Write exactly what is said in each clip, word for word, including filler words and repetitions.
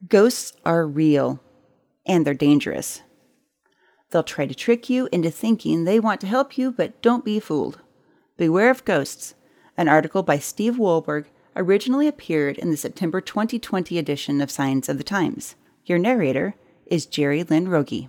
Ghosts are real, and they're dangerous. They'll try to trick you into thinking they want to help you, but don't be fooled. Beware of Ghosts, an article by Steve Wohlberg, originally appeared in the September twenty twenty edition of Signs of the Times. Your narrator is Jerry Lynn Rogie.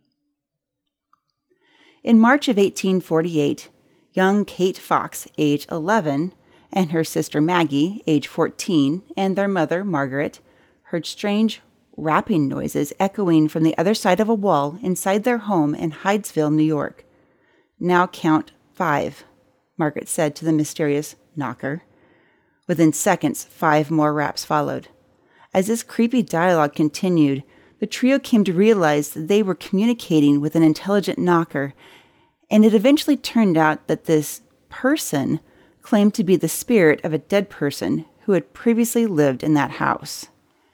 In March of eighteen forty-eight, young Kate Fox, age eleven, and her sister Maggie, age fourteen, and their mother, Margaret, heard strange rapping noises echoing from the other side of a wall inside their home in Hydesville, New York. "Now count five," Margaret said to the mysterious knocker. Within seconds, five more raps followed. As this creepy dialogue continued, the trio came to realize that they were communicating with an intelligent knocker, and it eventually turned out that this person claimed to be the spirit of a dead person who had previously lived in that house.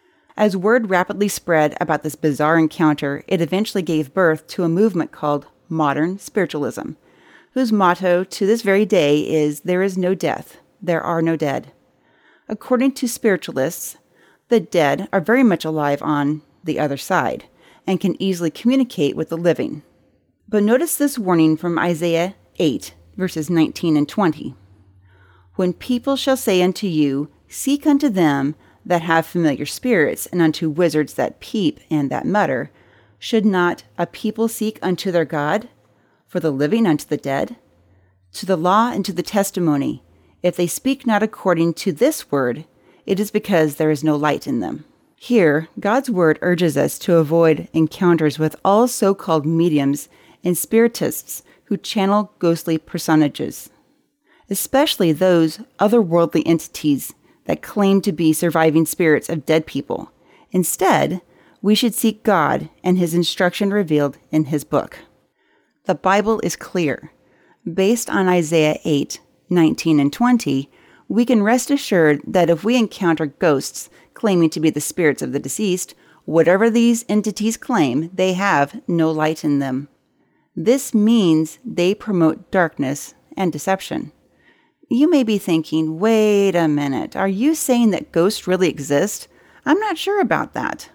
As word rapidly spread about this bizarre encounter, it eventually gave birth to a movement called modern spiritualism, whose motto to this very day is, "There is no death, there are no dead." According to spiritualists, the dead are very much alive on the other side and can easily communicate with the living. But notice this warning from Isaiah eight, verses nineteen and twenty. "When people shall say unto you, Seek unto them that have familiar spirits, and unto wizards that peep and that mutter, should not a people seek unto their God? For the living unto the dead? To the law and to the testimony, if they speak not according to this word, it is because there is no light in them." Here, God's word urges us to avoid encounters with all so-called mediums and spiritists who channel ghostly personages, especially those otherworldly entities that claim to be surviving spirits of dead people. Instead, we should seek God and His instruction revealed in His book. The Bible is clear. Based on Isaiah eight, nineteen and twenty, we can rest assured that if we encounter ghosts claiming to be the spirits of the deceased, whatever these entities claim, they have no light in them. This means they promote darkness and deception. You may be thinking, wait a minute, are you saying that ghosts really exist? I'm not sure about that.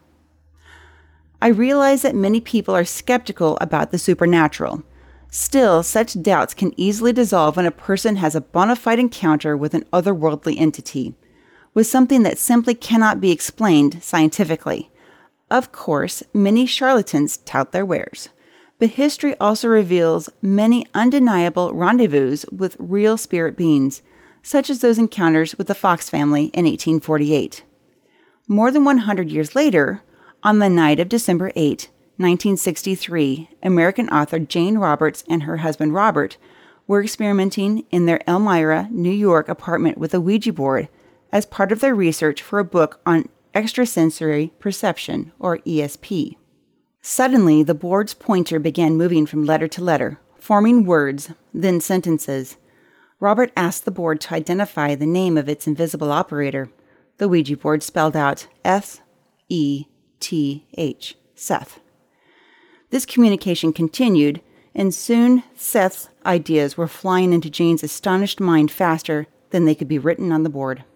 I realize that many people are skeptical about the supernatural. Still, such doubts can easily dissolve when a person has a bona fide encounter with an otherworldly entity, with something that simply cannot be explained scientifically. Of course, many charlatans tout their wares. But history also reveals many undeniable rendezvous with real spirit beings, such as those encounters with the Fox family in eighteen forty-eight. More than one hundred years later, on the night of December eighth, nineteen sixty-three, American author Jane Roberts and her husband Robert were experimenting in their Elmira, New York apartment with a Ouija board as part of their research for a book on extrasensory perception, or E S P. Suddenly, the board's pointer began moving from letter to letter, forming words, then sentences. Robert asked the board to identify the name of its invisible operator. The Ouija board spelled out S E T H, Seth. This communication continued, and soon Seth's ideas were flying into Jane's astonished mind faster than they could be written on the board.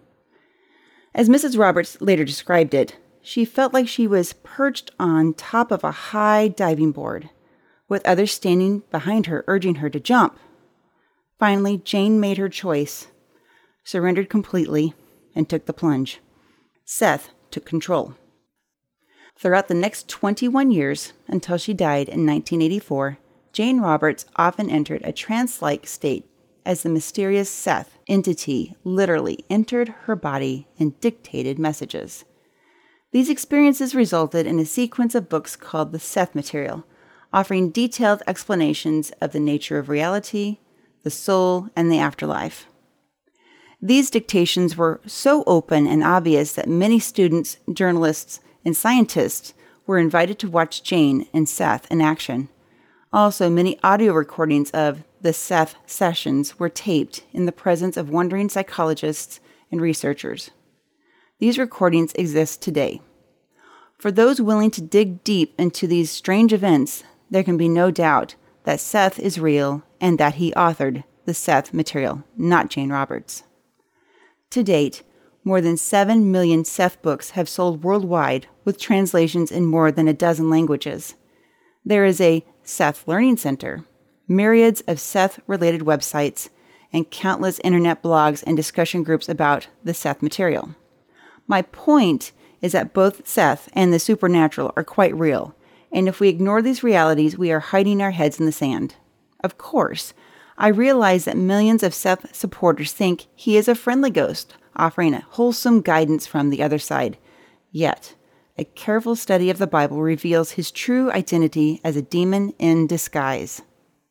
As Missus Roberts later described it, she felt like she was perched on top of a high diving board, with others standing behind her urging her to jump. Finally, Jane made her choice, surrendered completely, and took the plunge. Seth took control. Throughout the next twenty-one years, until she died in nineteen eighty-four, Jane Roberts often entered a trance-like state as the mysterious Seth entity literally entered her body and dictated messages. These experiences resulted in a sequence of books called the Seth Material, offering detailed explanations of the nature of reality, the soul, and the afterlife. These dictations were so open and obvious that many students, journalists, and scientists were invited to watch Jane and Seth in action. Also, many audio recordings of the Seth sessions were taped in the presence of wandering psychologists and researchers. These recordings exist today. For those willing to dig deep into these strange events, there can be no doubt that Seth is real and that he authored the Seth Material, not Jane Roberts. To date, More than seven million Seth books have sold worldwide, with translations in more than a dozen languages. There is a Seth Learning Center, myriads of Seth-related websites, and countless internet blogs and discussion groups about the Seth material. My point is that both Seth and the supernatural are quite real, and if we ignore these realities, we are hiding our heads in the sand. Of course, I realize that millions of Seth supporters think he is a friendly ghost, offering a wholesome guidance from the other side. Yet, a careful study of the Bible reveals his true identity as a demon in disguise.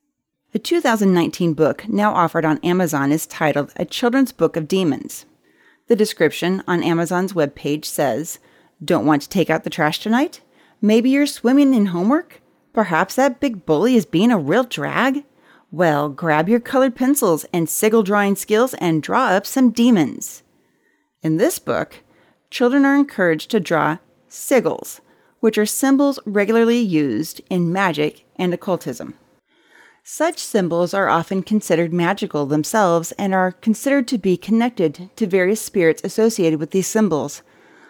The two thousand nineteen book now offered on Amazon is titled A Children's Book of Demons. The description on Amazon's webpage says, "Don't want to take out the trash tonight? Maybe you're swimming in homework? Perhaps that big bully is being a real drag? Well, grab your colored pencils and sigil drawing skills and draw up some demons." In this book, children are encouraged to draw sigils, which are symbols regularly used in magic and occultism. Such symbols are often considered magical themselves and are considered to be connected to various spirits associated with these symbols.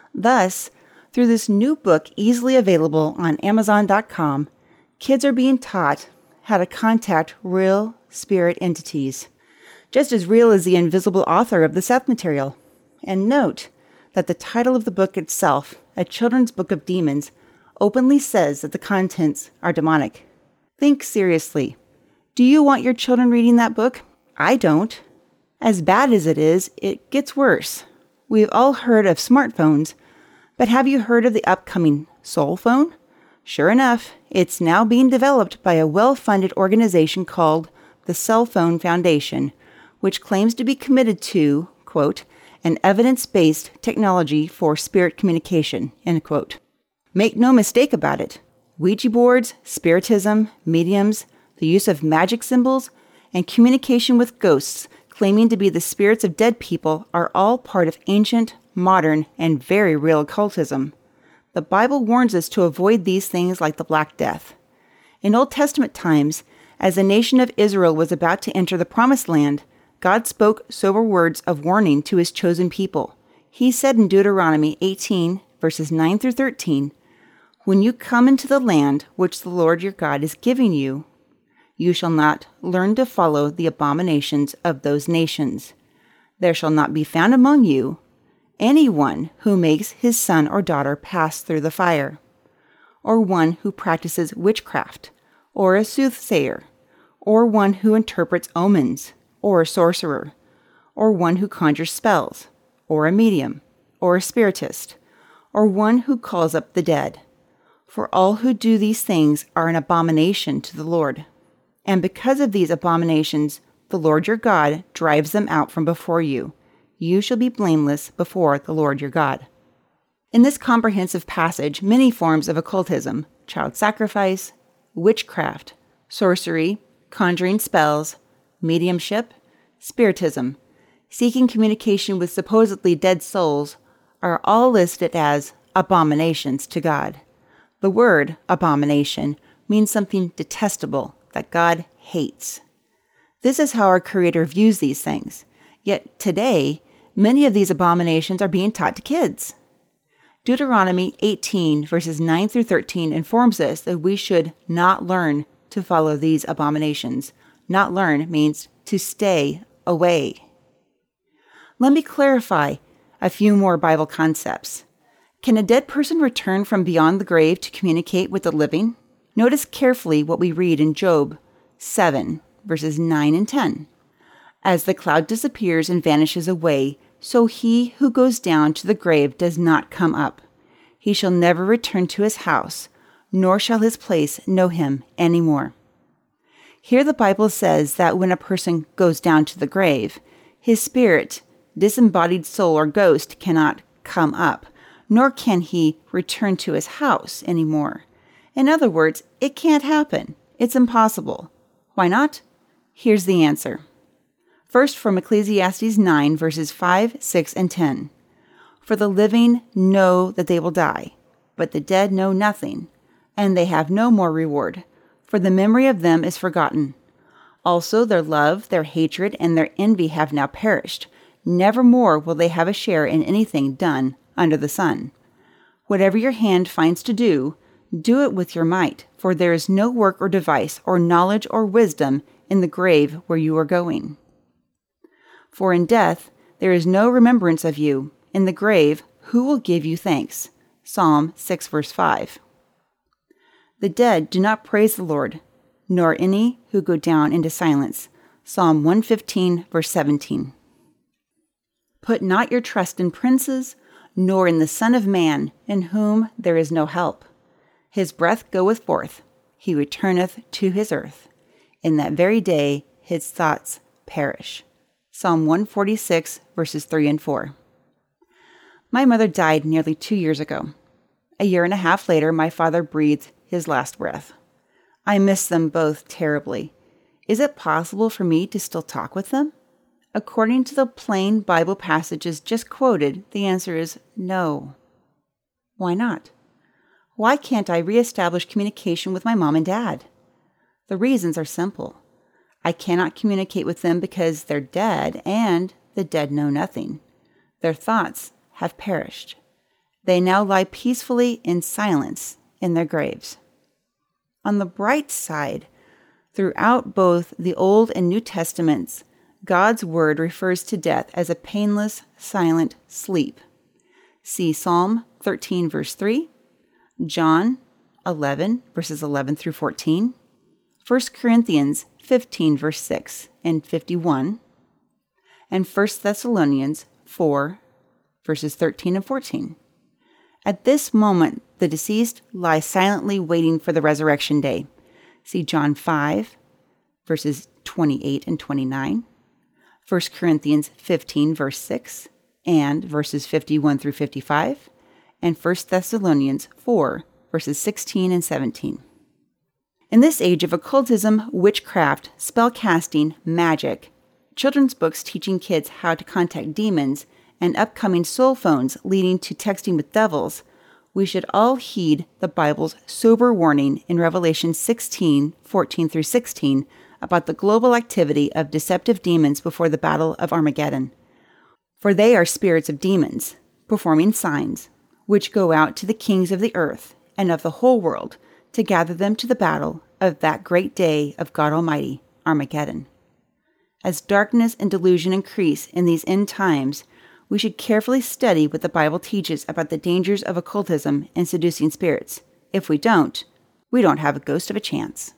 Thus, through this new book easily available on Amazon dot com, kids are being taught how to contact real spirit entities, just as real as the invisible author of the Seth material. And note that the title of the book itself, A Children's Book of Demons, openly says that the contents are demonic. Think seriously. Do you want your children reading that book? I don't. As bad as it is, it gets worse. We've all heard of smartphones, but have you heard of the upcoming soul phone? Sure enough, it's now being developed by a well-funded organization called the Cell Phone Foundation, which claims to be committed to, quote, an evidence-based technology for spirit communication, end quote. Make no mistake about it. Ouija boards, spiritism, mediums, the use of magic symbols, and communication with ghosts claiming to be the spirits of dead people are all part of ancient, modern, and very real occultism. The Bible warns us to avoid these things like the Black Death. In Old Testament times, as the nation of Israel was about to enter the Promised Land, God spoke sober words of warning to his chosen people. He said in Deuteronomy eighteen, verses nine through thirteen, "When you come into the land which the Lord your God is giving you, you shall not learn to follow the abominations of those nations. There shall not be found among you anyone who makes his son or daughter pass through the fire, or one who practices witchcraft, or a soothsayer, or one who interprets omens, or a sorcerer, or one who conjures spells, or a medium, or a spiritist, or one who calls up the dead. For all who do these things are an abomination to the Lord. And because of these abominations, the Lord your God drives them out from before you. You shall be blameless before the Lord your God." In this comprehensive passage, many forms of occultism, child sacrifice, witchcraft, sorcery, conjuring spells, mediumship, spiritism, seeking communication with supposedly dead souls, are all listed as abominations to God. The word abomination means something detestable that God hates. This is how our Creator views these things. Yet today, many of these abominations are being taught to kids. Deuteronomy eighteen, verses nine through thirteen informs us that we should not learn to follow these abominations. Not learn means to stay away. Let me clarify a few more Bible concepts. Can a dead person return from beyond the grave to communicate with the living? Notice carefully what we read in Job seven, verses nine and ten. "As the cloud disappears and vanishes away, so he who goes down to the grave does not come up. He shall never return to his house, nor shall his place know him any more." Here the Bible says that when a person goes down to the grave, his spirit, disembodied soul or ghost cannot come up, nor can he return to his house anymore. In other words, it can't happen. It's impossible. Why not? Here's the answer. First, from Ecclesiastes nine, verses five, six, and ten. "For the living know that they will die, but the dead know nothing, and they have no more reward, for the memory of them is forgotten. Also their love, their hatred, and their envy have now perished. Never more will they have a share in anything done under the sun. Whatever your hand finds to do, do it with your might, for there is no work or device or knowledge or wisdom in the grave where you are going. For in death there is no remembrance of you. In the grave, who will give you thanks? Psalm six, verse five. The dead do not praise the Lord, nor any who go down into silence. Psalm one fifteen, verse seventeen. Put not your trust in princes, nor in the Son of Man, in whom there is no help. His breath goeth forth, he returneth to his earth. In that very day his thoughts perish. Psalm one forty-six, verses three and four. My mother died nearly two years ago. A year and a half later, my father breathed his last breath. I miss them both terribly. Is it possible for me to still talk with them? According to the plain Bible passages just quoted, the answer is no. Why not? Why can't I reestablish communication with my mom and dad? The reasons are simple. I cannot communicate with them because they're dead, and the dead know nothing. Their thoughts have perished. They now lie peacefully in silence in their graves. On the bright side, throughout both the Old and New Testaments, God's word refers to death as a painless, silent sleep. See Psalm thirteen, verse three, John eleven, verses eleven through fourteen, First Corinthians fifteen, verse six and fifty-one, and First Thessalonians four, verses thirteen and fourteen. At this moment, the deceased lie silently waiting for the resurrection day. See John five, verses twenty-eight and twenty-nine, First Corinthians fifteen, verse six, and verses fifty-one through fifty-five, and First Thessalonians four, verses sixteen and seventeen. In this age of occultism, witchcraft, spell casting, magic, children's books teaching kids how to contact demons, and upcoming soul phones leading to texting with devils, we should all heed the Bible's sober warning in Revelation sixteen, fourteen through sixteen about the global activity of deceptive demons before the battle of Armageddon. For they are spirits of demons, performing signs, which go out to the kings of the earth and of the whole world to gather them to the battle of that great day of God Almighty, Armageddon. As darkness and delusion increase in these end times, we should carefully study what the Bible teaches about the dangers of occultism and seducing spirits. If we don't, we don't have a ghost of a chance.